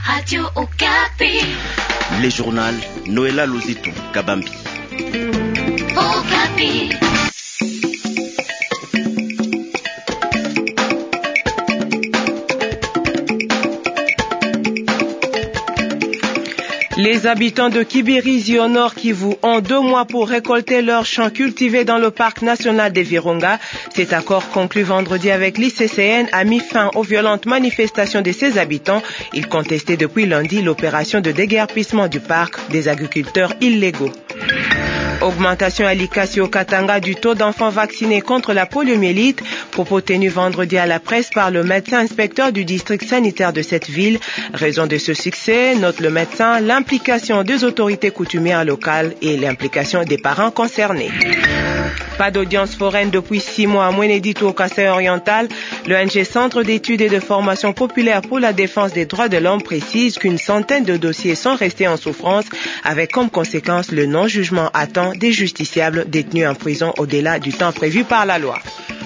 Radio Okapi. Les journaux Noëlla Lozito Kabambi. Okapi. Les habitants de Kibirizi au nord Kivu ont 2 mois pour récolter leurs champs cultivés dans le parc national des Virunga. Cet accord conclu vendredi avec l'ICCN a mis fin aux violentes manifestations de ses habitants. Ils contestaient depuis lundi l'opération de déguerpissement du parc des agriculteurs illégaux. Augmentation à Likasi au Katanga du taux d'enfants vaccinés contre la poliomyélite, propos tenu vendredi à la presse par le médecin inspecteur du district sanitaire de cette ville. Raison de ce succès, note le médecin, l'implication des autorités coutumières locales et l'implication des parents concernés. Pas d'audience foraine depuis 6 mois à Mweneditu au Kasaï oriental. L'ONG Centre d'études et de formation populaire pour la défense des droits de l'homme précise qu'une centaine de dossiers sont restés en souffrance avec comme conséquence le non-jugement à temps des justiciables détenus en prison au-delà du temps prévu par la loi.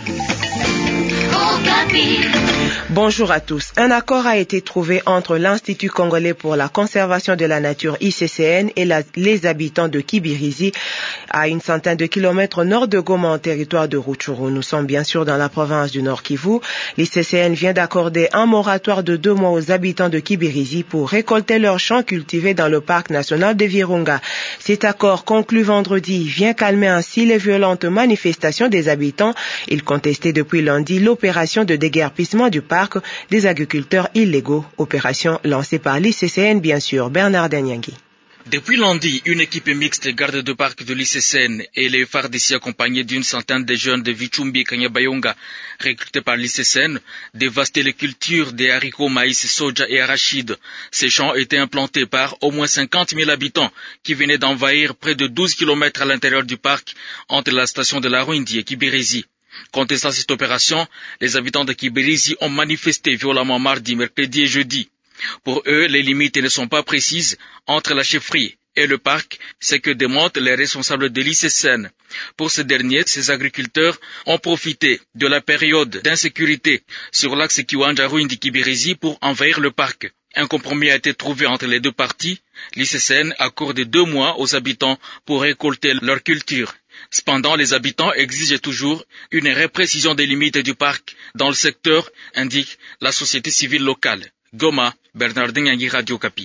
Bonjour à tous. Un accord a été trouvé entre l'Institut congolais pour la conservation de la nature ICCN et les habitants de Kibirizi à une centaine de kilomètres au nord de Goma en territoire de Rutshuru. Nous sommes bien sûr dans la province du Nord Kivu. L'ICCN vient d'accorder un moratoire de 2 mois aux habitants de Kibirizi pour récolter leurs champs cultivés dans le parc national de Virunga. Cet accord conclu vendredi vient calmer ainsi les violentes manifestations des habitants. Ils contestaient depuis lundi l'opération de déguerpissement du parc des agriculteurs illégaux, opération lancée par l'ICCN bien sûr. Bernard Danyangui. Depuis lundi, une équipe mixte garde de parc de l'ICCN et les FARDC accompagnés d'une centaine de jeunes de Vichumbi et Kanyabayonga recrutés par l'ICCN dévastaient les cultures des haricots, maïs, soja et arachides. Ces champs étaient implantés par au moins 50 000 habitants qui venaient d'envahir près de 12 km à l'intérieur du parc entre la station de la Rwindi et Kibirizi. Contestant cette opération, les habitants de Kibirizi ont manifesté violemment mardi, mercredi et jeudi. Pour eux, les limites ne sont pas précises entre la chefferie et le parc, c'est que démontrent les responsables de l'ICCN. Pour ce dernier, ces agriculteurs ont profité de la période d'insécurité sur l'axe Kiwanja-Rwindi-Kibirizi pour envahir le parc. Un compromis a été trouvé entre les deux parties. L'ICCN accorde 2 mois aux habitants pour récolter leur culture. Cependant, les habitants exigent toujours une reprécision des limites du parc dans le secteur, indique la société civile locale. Goma, Bernard Danyangui, Radio Okapi.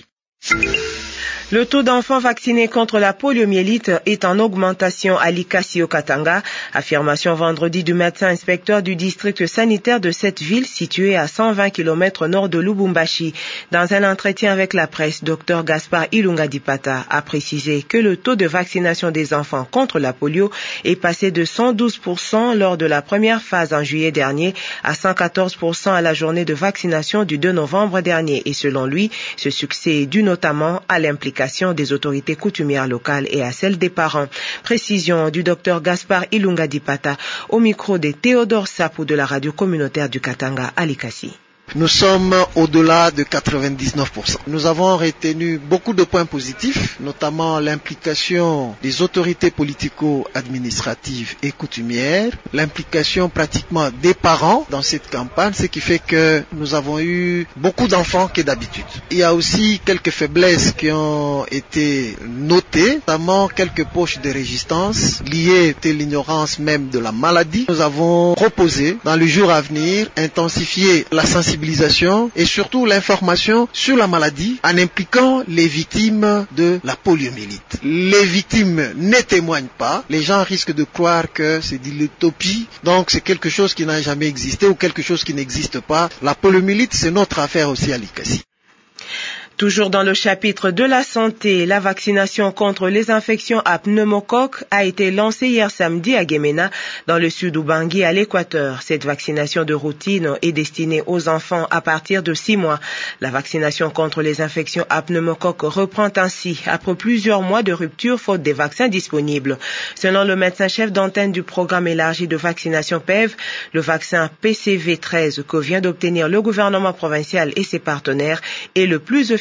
Le taux d'enfants vaccinés contre la poliomyélite est en augmentation à Likasi au Katanga. Affirmation vendredi du médecin inspecteur du district sanitaire de cette ville située à 120 km au nord de Lubumbashi. Dans un entretien avec la presse, Dr Gaspard Ilunga Dipata a précisé que le taux de vaccination des enfants contre la polio est passé de 112% lors de la première phase en juillet dernier à 114% à la journée de vaccination du 2 novembre dernier. Et selon lui, ce succès est dû notamment à l'implication des autorités coutumières locales et à celle des parents. Précision du docteur Gaspard Ilunga Dipata au micro de Théodore Sapou de la radio communautaire du Katanga à Likasi. Nous sommes au-delà de 99%. Nous avons retenu beaucoup de points positifs, notamment l'implication des autorités politico-administratives et coutumières, l'implication pratiquement des parents dans cette campagne, ce qui fait que nous avons eu beaucoup d'enfants que d'habitude. Il y a aussi quelques faiblesses qui ont été notées, notamment quelques poches de résistance liées à l'ignorance même de la maladie. Nous avons proposé dans les jours à venir intensifier la sensibilisation et surtout l'information sur la maladie en impliquant les victimes de la poliomyélite. Les victimes ne témoignent pas, les gens risquent de croire que c'est de l'utopie, donc c'est quelque chose qui n'a jamais existé ou quelque chose qui n'existe pas. La poliomyélite, c'est notre affaire aussi à Likasi. Toujours dans le chapitre de la santé, la vaccination contre les infections à pneumocoque a été lancée hier samedi à Gemena, dans le sud Ubangui à l'Équateur. Cette vaccination de routine est destinée aux enfants à partir de 6 mois. La vaccination contre les infections à pneumocoque reprend ainsi après plusieurs mois de rupture faute des vaccins disponibles. Selon le médecin-chef d'antenne du programme élargi de vaccination PEV, le vaccin PCV13 que vient d'obtenir le gouvernement provincial et ses partenaires est le plus efficace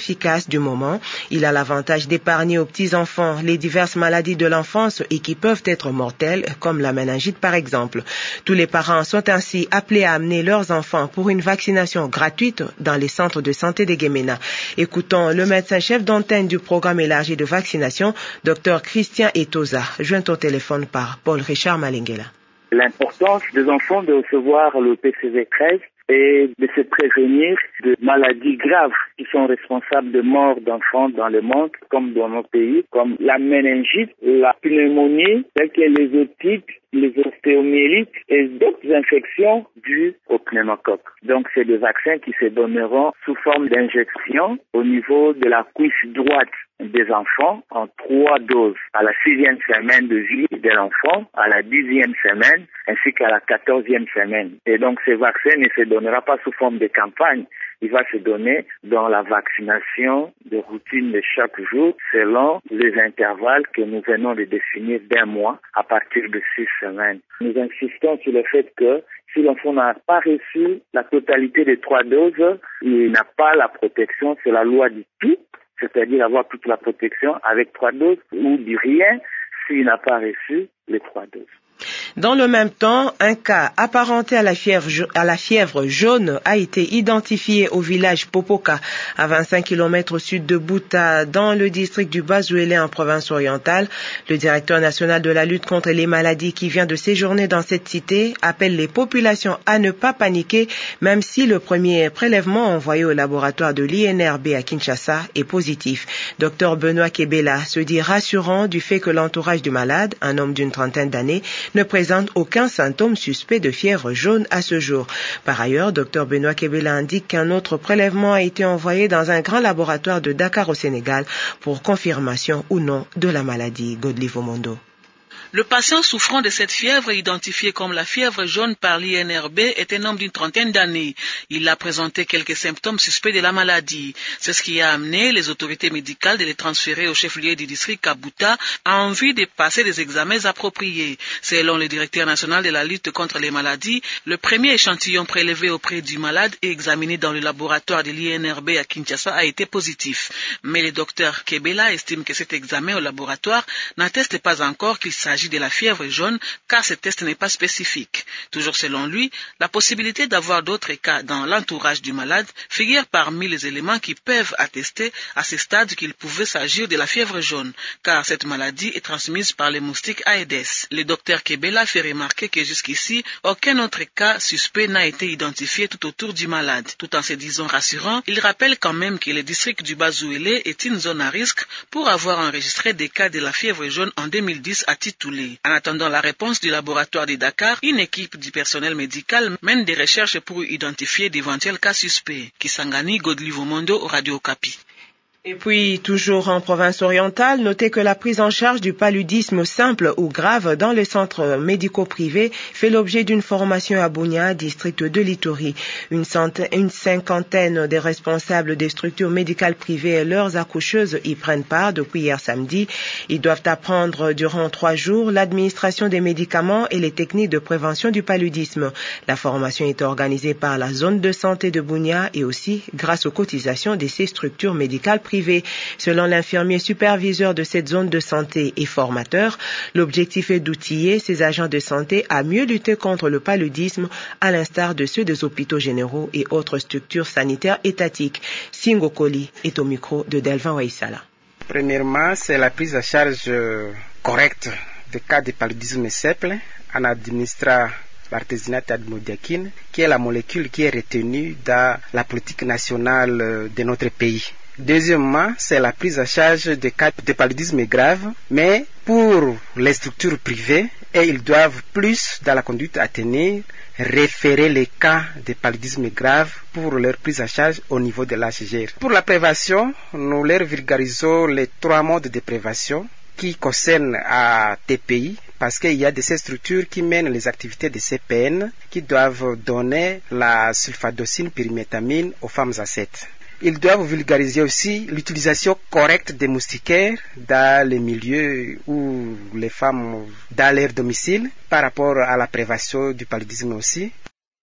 efficace du moment. Il a l'avantage d'épargner aux petits-enfants les diverses maladies de l'enfance et qui peuvent être mortelles, comme la méningite par exemple. Tous les parents sont ainsi appelés à amener leurs enfants pour une vaccination gratuite dans les centres de santé des Guéména. Écoutons le médecin-chef d'antenne du programme élargi de vaccination, Dr Christian Etoza, joint au téléphone par Paul Richard Malingela. L'importance des enfants de recevoir le PCV 13 et de se prévenir de maladies graves qui sont responsables de morts d'enfants dans le monde, comme dans nos pays, comme la méningite, la pneumonie, telles que les otites, les ostéomyélites et d'autres infections dues au pneumocoque. Donc, c'est des vaccins qui se donneront sous forme d'injection au niveau de la cuisse droite des enfants en 3 doses, à la 6e semaine de vie de l'enfant, à la 10e semaine, ainsi qu'à la 14e semaine. Et donc, ces vaccins ne se donnera pas sous forme de campagne. Il va se donner dans la vaccination de routine de chaque jour selon les intervalles que nous venons de définir d'1 mois à partir de 6 semaines. Nous insistons sur le fait que si l'enfant n'a pas reçu la totalité des 3 doses, il n'a pas la protection. C'est la loi du tout, c'est-à-dire avoir toute la protection avec 3 doses ou du rien s'il n'a pas reçu les 3 doses. Dans le même temps, un cas apparenté à la fièvre jaune a été identifié au village Popoka, à 25 km au sud de Bouta, dans le district du Bas-Ouélé en province orientale. Le directeur national de la lutte contre les maladies qui vient de séjourner dans cette cité appelle les populations à ne pas paniquer, même si le premier prélèvement envoyé au laboratoire de l'INRB à Kinshasa est positif. Dr Benoît Kebela se dit rassurant du fait que l'entourage du malade, un homme d'une trentaine d'années, ne présente aucun symptôme suspect de fièvre jaune à ce jour. Par ailleurs, Dr Benoît Kebela indique qu'un autre prélèvement a été envoyé dans un grand laboratoire de Dakar au Sénégal pour confirmation ou non de la maladie. Godly Vomondo. Le patient souffrant de cette fièvre, identifié comme la fièvre jaune par l'INRB, est un homme d'une trentaine d'années. Il a présenté quelques symptômes suspects de la maladie. C'est ce qui a amené les autorités médicales de les transférer au chef-lieu du district Kabuta en vue de passer des examens appropriés. Selon le directeur national de la lutte contre les maladies, le premier échantillon prélevé auprès du malade et examiné dans le laboratoire de l'INRB à Kinshasa a été positif. Mais le docteur Kebela estime que cet examen au laboratoire n'atteste pas encore qu'il s'agit de la fièvre jaune car ce test n'est pas spécifique. Toujours selon lui, la possibilité d'avoir d'autres cas dans l'entourage du malade figure parmi les éléments qui peuvent attester à ce stade qu'il pouvait s'agir de la fièvre jaune car cette maladie est transmise par les moustiques Aedes. Le docteur Kebela fait remarquer que jusqu'ici, aucun autre cas suspect n'a été identifié tout autour du malade. Tout en se disant rassurant, il rappelle quand même que le district du Bas-Ouélé est une zone à risque pour avoir enregistré des cas de la fièvre jaune en 2010 à Titoulé. En attendant la réponse du laboratoire de Dakar, une équipe du personnel médical mène des recherches pour identifier d'éventuels cas suspects. Kisangani, Godly Vomondo, Radio Okapi. Et puis, toujours en province orientale, notez que la prise en charge du paludisme simple ou grave dans les centres médicaux privés fait l'objet d'une formation à Bunia, district de Litori. Une cinquantaine des responsables des structures médicales privées et leurs accoucheuses y prennent part depuis hier samedi. Ils doivent apprendre durant 3 jours l'administration des médicaments et les techniques de prévention du paludisme. La formation est organisée par la zone de santé de Bunia et aussi grâce aux cotisations de ces structures médicales privées. Selon l'infirmier superviseur de cette zone de santé et formateur, l'objectif est d'outiller ces agents de santé à mieux lutter contre le paludisme, à l'instar de ceux des hôpitaux généraux et autres structures sanitaires étatiques. Singo Koli est au micro de Delvin Waisala. Premièrement, c'est la prise en charge correcte des cas de paludisme simple en administrant l'artésinate admodiaquine, qui est la molécule qui est retenue dans la politique nationale de notre pays. Deuxièmement, c'est la prise en charge des cas de paludisme grave, mais pour les structures privées, et ils doivent plus, dans la conduite à tenir, référer les cas de paludisme grave pour leur prise en charge au niveau de l'HGR. Pour la prévention, nous leur vulgarisons les 3 modes de prévention qui concernent à TPI, parce qu'il y a de ces structures qui mènent les activités de CPN qui doivent donner la sulfadocine pyrimétamine aux femmes enceintes. Ils doivent vulgariser aussi l'utilisation correcte des moustiquaires dans les milieux où les femmes dans leur domicile par rapport à la prévention du paludisme aussi.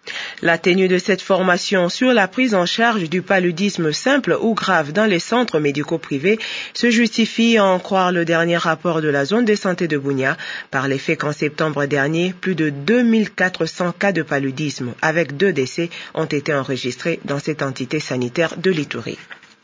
La tenue de cette formation sur la prise en charge du paludisme simple ou grave dans les centres médicaux privés se justifie, à en croire le dernier rapport de la zone de santé de Bunia, par les faits qu'en septembre dernier, plus de 2400 cas de paludisme avec 2 décès ont été enregistrés dans cette entité sanitaire de l'Ituri.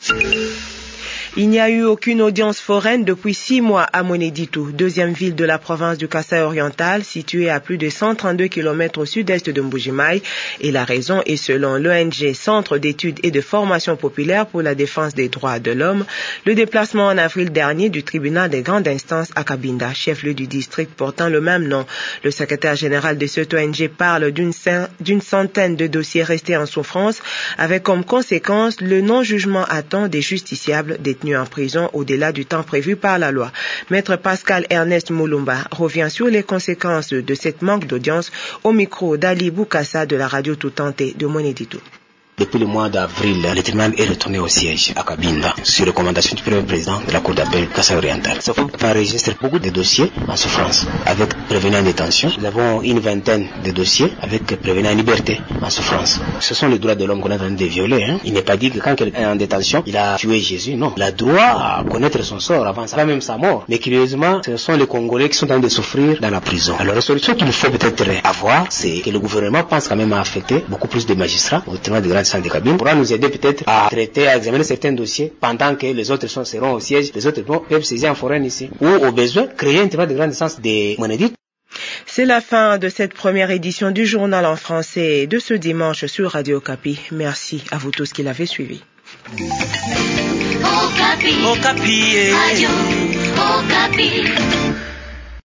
Il n'y a eu aucune audience foraine depuis 6 mois à Moneditou, deuxième ville de la province du Kasaï oriental, située à plus de 132 km au sud-est de Mbujimaï. Et la raison est, selon l'ONG Centre d'études et de formation populaire pour la défense des droits de l'homme, le déplacement en avril dernier du tribunal des grandes instances à Cabinda, chef-lieu du district portant le même nom. Le secrétaire général de cette ONG parle d'une centaine de dossiers restés en souffrance, avec comme conséquence le non-jugement à temps des justiciables détenus en prison au-delà du temps prévu par la loi. Maître Pascal Ernest Moulumba revient sur les conséquences de cette manque d'audience au micro d'Ali Boukassa de la radio Toutanté de Moneditou. Depuis le mois d'avril, le tribunal est retourné au siège à Cabinda sur recommandation du premier président de la Cour d'appel Kasaï oriental. Ça fait enregistrer beaucoup de dossiers en souffrance avec prévenu en détention. Nous avons une vingtaine de dossiers avec prévenu en liberté en souffrance. Ce sont les droits de l'homme qu'on est en train de violer. Il n'est pas dit que quand quelqu'un est en détention, il a tué Jésus. Non, il a droit à connaître son sort avant ça, même sa mort. Mais curieusement, ce sont les Congolais qui sont en train de souffrir dans la prison. Alors la solution qu'il faut peut-être avoir, c'est que le gouvernement pense quand même à affecter beaucoup plus de magistrats au tribunal de grande de cabine pourra nous aider peut-être à traiter, à examiner certains dossiers pendant que les autres seront au siège, les autres peuvent saisir en foraine ici. Ou au besoin, créer un tribunal de grande instance de Moneditou. C'est la fin de cette première édition du journal en français de ce dimanche sur Radio Okapi. Merci à vous tous qui l'avez suivi. Okapi. Okapi. Radio Okapi.